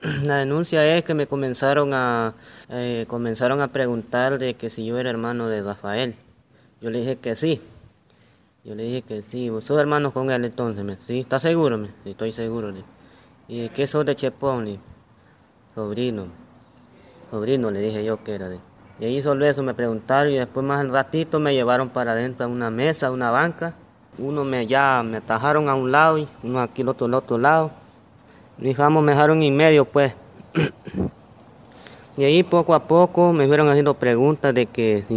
La denuncia es que me comenzaron a preguntar de que si yo era hermano de Rafael. Yo le dije que sí. Yo le dije que sí. ¿Vos sos hermano con él entonces? Sí, ¿estás seguro? Sí, estoy seguro. ¿Y de qué sos de Chepón? Sobrino. Sobrino, le dije yo que era de. Y ahí solo eso me preguntaron y después más al ratito me llevaron para adentro a una mesa, a una banca. Ya me atajaron a un lado y uno aquí al otro lado. Me dejaron en medio pues. Y ahí poco a poco me fueron haciendo preguntas de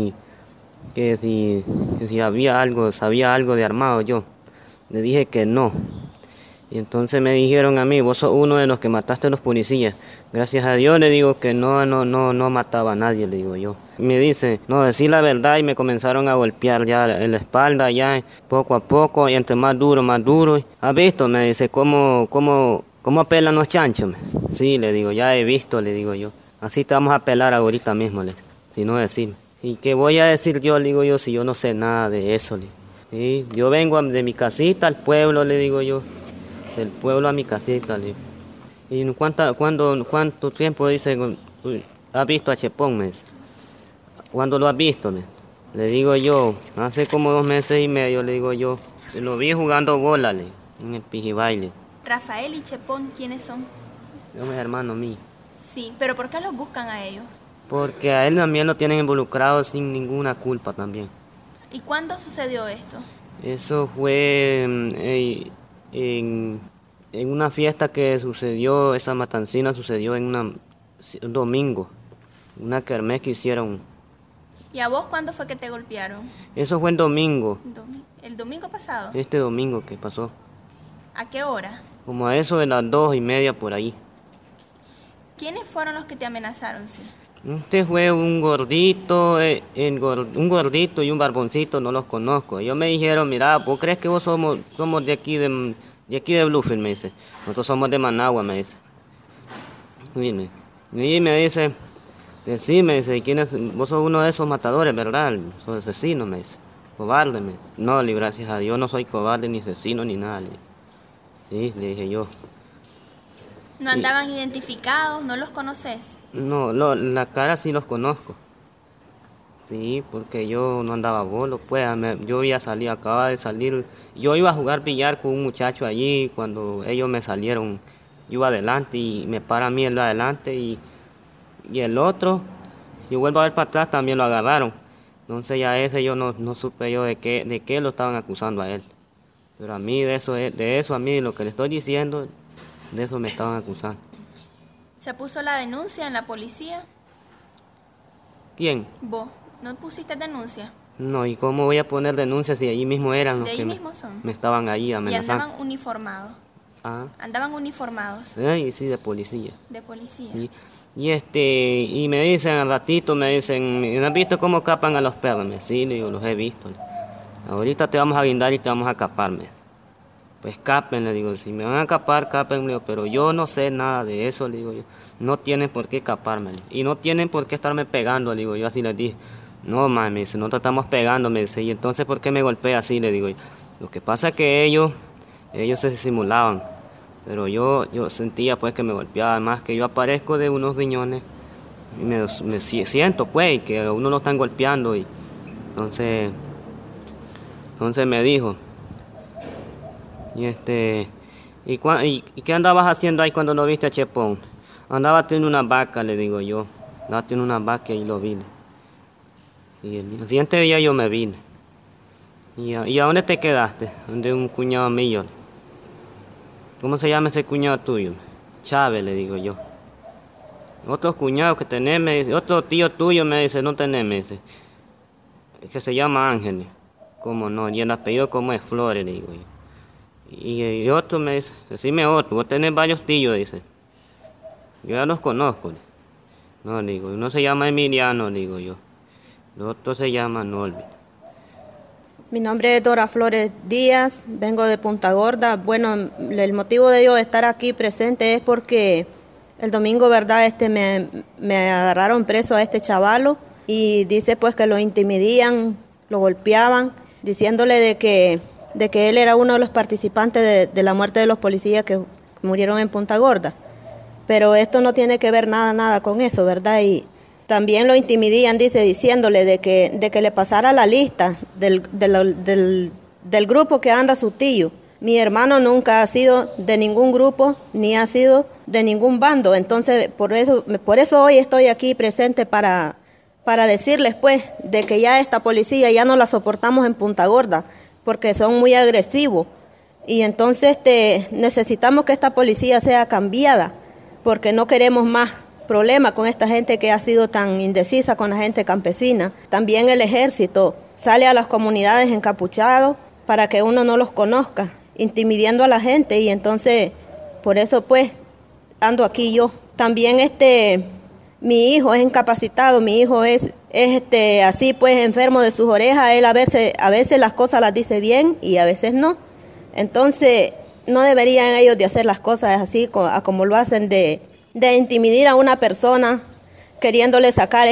que si sabía algo de armado yo. Le dije que no. Y entonces me dijeron a mí, vos sos uno de los que mataste a los policías. Gracias a Dios le digo que no mataba a nadie, le digo yo. Me dice, no, decí la verdad y me comenzaron a golpear ya en la espalda, ya poco a poco, y entre más duro. ¿Has visto? Me dice, ¿cómo pelan los chanchos? Sí, le digo, ya he visto, le digo yo. Así te vamos a pelar ahorita mismo, si no decirme. ¿Y qué voy a decir yo, le digo yo, si yo no sé nada de eso? ¿Sí? Yo vengo de mi casita al pueblo, le digo yo. Del pueblo a mi casita, le digo. ¿Y cuánto tiempo, dice, has visto a Chepón? Me dice. ¿Cuándo lo has visto? Le digo yo, hace como 2 meses y medio, le digo yo. Lo vi jugando bola, en el pijibaile. Rafael y Chepón, ¿quiénes son? Es un hermano mío. Sí, pero ¿por qué los buscan a ellos? Porque a él también lo tienen involucrado sin ninguna culpa también. ¿Y cuándo sucedió esto? Eso fue en una fiesta que sucedió, esa matancina sucedió en un domingo, una kermés que hicieron. ¿Y a vos cuándo fue que te golpearon? Eso fue el domingo. ¿El domingo pasado? Este domingo que pasó. ¿A qué hora? Como a eso de las 2:30 por ahí. ¿Quiénes fueron los que te amenazaron, sí? Este fue un gordito, un gordito y un barboncito, no los conozco. Ellos me dijeron, mira, ¿vos crees que vos somos de aquí de Bluefield? Me dice. Nosotros somos de Managua, me dice. Y me dice, sí, me dice, vos sos uno de esos matadores, ¿verdad? Sos asesino, me dice. Cobarde, me dice. No, gracias a Dios no soy cobarde, ni asesino, ni nada. Sí, le dije yo. ¿No andaban identificados? ¿No los conoces? No, la cara sí los conozco. Sí, porque yo no andaba bolo, pues. Yo acababa de salir. Yo iba a jugar billar con un muchacho allí cuando ellos me salieron. Yo iba adelante y me para a mí el adelante y el otro, yo vuelvo a ver para atrás, también lo agarraron. Entonces ya ese yo no supe yo de qué lo estaban acusando a él. Pero a mí de eso a mí, lo que le estoy diciendo, de eso me estaban acusando. ¿Se puso la denuncia en la policía? ¿Quién? ¿Vos? ¿No pusiste denuncia? No, ¿y cómo voy a poner denuncia si allí mismo eran los que me estaban ahí amenazando? ¿Y andaban uniformados? Ah. ¿Andaban uniformados? Sí, de policía. ¿De policía? Y me dicen al ratito, ¿no has visto cómo capan a los perros? Sí, le digo, los he visto. Ahorita te vamos a guindar y te vamos a capar, Pues capen, le digo, si me van a capar, capen, le digo, pero yo no sé nada de eso, le digo yo. No tienen por qué caparme, y no tienen por qué estarme pegando, le digo yo, así les dije. No, me dice, no te estamos pegando, me dice, y entonces, ¿por qué me golpea así? Le digo yo. Lo que pasa es que ellos se simulaban, pero yo sentía pues que me golpeaban más, que yo aparezco de unos riñones, y me siento pues, que a uno lo están golpeando, y entonces me dijo, ¿y qué andabas haciendo ahí cuando no viste a Chepón? Andaba teniendo una vaca, le digo yo. Andaba teniendo una vaca y lo vi. Y el siguiente día yo me vine. ¿Y a dónde te quedaste? Donde un cuñado mío. ¿Cómo se llama ese cuñado tuyo? Chávez, le digo yo. Otros cuñados que tenés, me dice, otro tío tuyo me dice, no tenés, me dice. Que se llama Ángel. ¿Cómo no? Y el apellido como es Flores, le digo yo. Y otro me dice, decime otro, vos tenés varios tíos, dice. Yo ya los conozco. No, le digo, uno se llama Emiliano, le digo yo. El otro se llama Norby. Mi nombre es Dora Flores Díaz, vengo de Punta Gorda. Bueno, el motivo de yo estar aquí presente es porque el domingo, ¿verdad? Me agarraron preso a este chavalo y dice pues que lo intimidían, lo golpeaban, diciéndole de que él era uno de los participantes de la muerte de los policías que murieron en Punta Gorda. pero esto no tiene que ver nada con eso, ¿verdad? Y también lo intimidían, diciéndole de que le pasara la lista del grupo que anda su tío. Mi hermano nunca ha sido de ningún grupo, ni ha sido de ningún bando. Entonces, por eso hoy estoy aquí presente para decirles, pues, de que ya esta policía ya no la soportamos en Punta Gorda, porque son muy agresivos. Y entonces necesitamos que esta policía sea cambiada, porque no queremos más problemas con esta gente que ha sido tan indecisa con la gente campesina. También el ejército sale a las comunidades encapuchados para que uno no los conozca, intimidando a la gente, y entonces por eso pues ando aquí yo. También mi hijo es incapacitado, mi hijo es así pues enfermo de sus orejas. Él a veces las cosas las dice bien y a veces no. Entonces no deberían ellos de hacer las cosas así como lo hacen, de intimidar a una persona, queriéndole sacar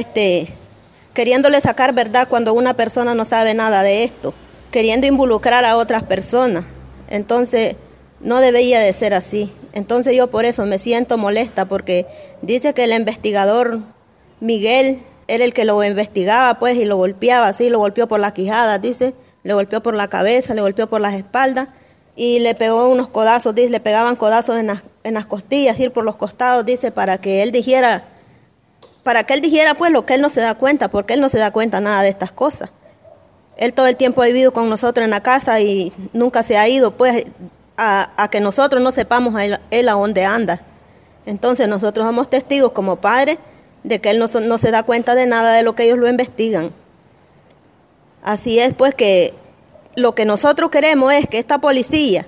verdad cuando una persona no sabe nada de esto, queriendo involucrar a otras personas. Entonces no debería de ser así. Entonces yo por eso me siento molesta, porque dice que el investigador Miguel era el que lo investigaba pues y lo golpeaba así, lo golpeó por las quijadas, dice, le golpeó por la cabeza, le golpeó por las espaldas y le pegó unos codazos, dice, le pegaban codazos en las costillas, ir por los costados, dice, para que él dijera pues lo que él no se da cuenta, porque él no se da cuenta nada de estas cosas. Él todo el tiempo ha vivido con nosotros en la casa y nunca se ha ido pues a que nosotros no sepamos él a dónde anda. Entonces nosotros somos testigos como padres de que él no se da cuenta de nada de lo que ellos lo investigan. Así es pues que lo que nosotros queremos es que esta policía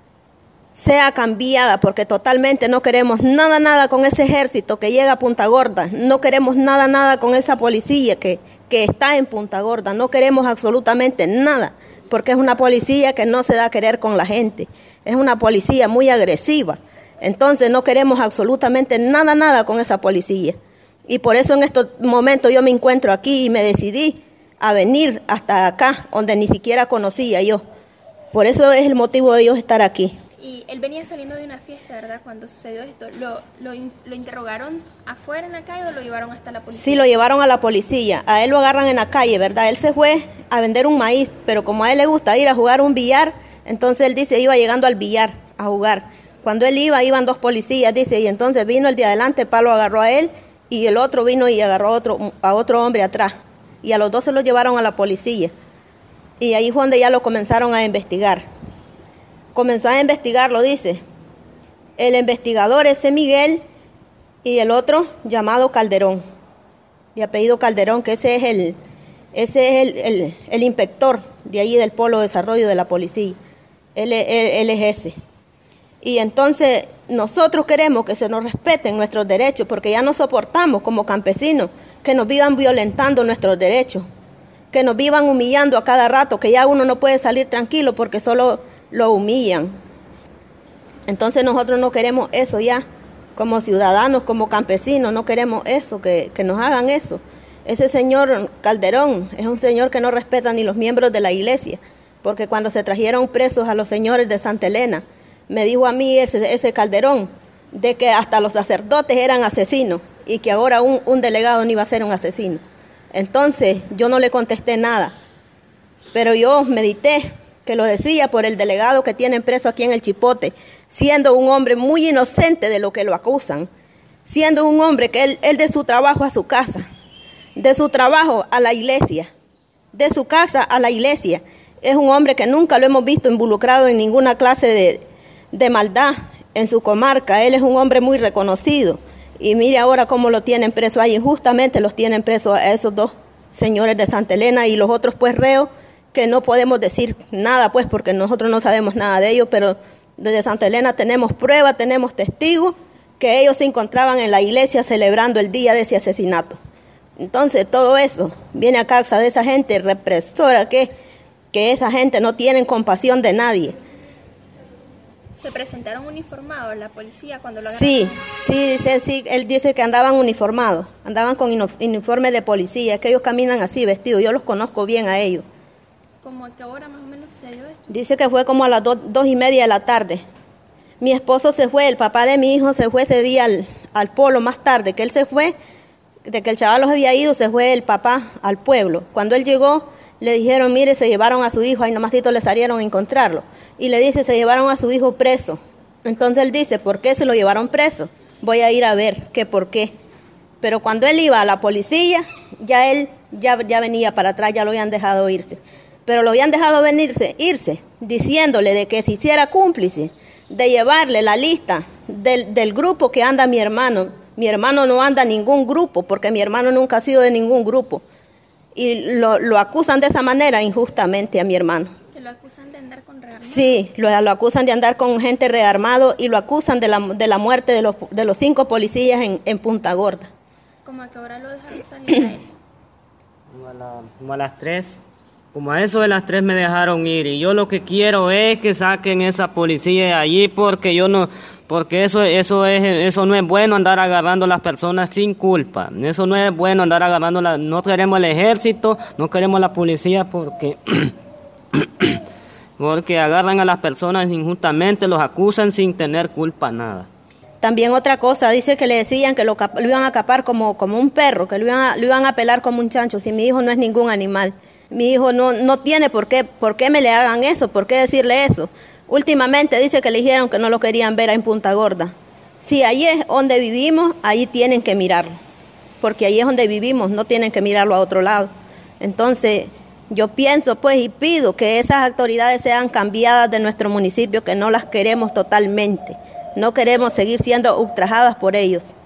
sea cambiada, porque totalmente no queremos nada con ese ejército que llega a Punta Gorda, no queremos nada con esa policía que está en Punta Gorda, no queremos absolutamente nada, porque es una policía que no se da a querer con la gente, es una policía muy agresiva. Entonces no queremos absolutamente nada con esa policía, y por eso en estos momentos yo me encuentro aquí y me decidí a venir hasta acá, donde ni siquiera conocía yo. Por eso es el motivo de yo estar aquí. Y él venía saliendo de una fiesta, ¿verdad? Cuando sucedió esto, ¿lo interrogaron afuera en la calle o lo llevaron hasta la policía? Sí, lo llevaron a la policía. A él lo agarran en la calle, ¿verdad? Él se fue a vender un maíz, pero como a él le gusta ir a jugar un billar, entonces él dice, iba llegando al billar a jugar. Cuando él iban dos policías, dice, y entonces vino el de adelante, lo agarró a él, y el otro vino y agarró a otro hombre atrás. Y a los dos se lo llevaron a la policía. Y ahí fue donde ya lo comenzaron a investigar. Comenzó a investigarlo, dice. El investigador ese Miguel y el otro llamado Calderón, de apellido Calderón, que ese es el inspector de ahí del Polo de Desarrollo de la policía. Él es ese. Y entonces nosotros queremos que se nos respeten nuestros derechos, porque ya no soportamos como campesinos que nos vivan violentando nuestros derechos, que nos vivan humillando a cada rato, que ya uno no puede salir tranquilo porque solo lo humillan. Entonces nosotros no queremos eso ya, como ciudadanos, como campesinos, no queremos eso, que nos hagan eso. Ese señor Calderón es un señor que no respeta ni los miembros de la iglesia, porque cuando se trajeron presos a los señores de Santa Elena, me dijo a mí ese Calderón de que hasta los sacerdotes eran asesinos y que ahora un delegado no iba a ser un asesino. Entonces yo no le contesté nada, pero yo medité que lo decía por el delegado que tienen preso aquí en el Chipote, siendo un hombre muy inocente de lo que lo acusan, siendo un hombre que él de su trabajo a su casa, de su trabajo a la iglesia, de su casa a la iglesia, es un hombre que nunca lo hemos visto involucrado en ninguna clase de maldad en su comarca. Él es un hombre muy reconocido. Y mire ahora cómo lo tienen preso ahí. Injustamente los tienen presos a esos dos señores de Santa Elena y los otros pues reos, que no podemos decir nada pues porque nosotros no sabemos nada de ellos, pero desde Santa Elena tenemos pruebas, tenemos testigos que ellos se encontraban en la iglesia celebrando el día de ese asesinato. Entonces todo eso viene a causa de esa gente represora que esa gente no tiene compasión de nadie. ¿Se presentaron uniformados la policía cuando lo agarraron? Sí, él dice que andaban uniformados, andaban con uniforme de policía, que ellos caminan así vestidos, yo los conozco bien a ellos. ¿Cómo a qué hora más o menos sucedió esto? Dice que fue como a las 2:30 de la tarde. Mi esposo se fue, el papá de mi hijo se fue ese día al polo más tarde, que él se fue, de que el chaval los había ido, se fue el papá al pueblo. Cuando él llegó, le dijeron, mire, se llevaron a su hijo, ahí nomasito le salieron a encontrarlo. Y le dice, se llevaron a su hijo preso. Entonces él dice, ¿por qué se lo llevaron preso? Voy a ir a ver qué por qué. Pero cuando él iba a la policía, ya él ya venía para atrás, ya lo habían dejado irse. Pero lo habían dejado irse, diciéndole de que se hiciera cómplice, de llevarle la lista del grupo que anda mi hermano. Mi hermano no anda en ningún grupo, porque mi hermano nunca ha sido de ningún grupo. Y lo acusan de esa manera injustamente a mi hermano. ¿Que lo acusan de andar con rearmado? Sí, lo acusan de andar con gente rearmado y lo acusan de la muerte de los 5 policías en Punta Gorda. ¿Cómo a qué hora lo dejaron salir a él? Como a las 3. Como a eso de las 3 me dejaron ir. Y yo lo que quiero es que saquen esa policía de allí porque eso no es bueno andar agarrando a las personas sin culpa. Eso no es bueno andar agarrando no queremos el ejército, no queremos la policía porque porque agarran a las personas injustamente, los acusan sin tener culpa nada. También otra cosa, dice que le decían que lo iban a capar como un perro, que lo iban a pelar como un chancho, si mi hijo no es ningún animal. Mi hijo no tiene por qué me le hagan eso, por qué decirle eso. Últimamente dice que le dijeron que no lo querían ver en Punta Gorda. Si ahí es donde vivimos, ahí tienen que mirarlo, porque ahí es donde vivimos, no tienen que mirarlo a otro lado. Entonces, yo pienso pues y pido que esas autoridades sean cambiadas de nuestro municipio, que no las queremos totalmente. No queremos seguir siendo ultrajadas por ellos.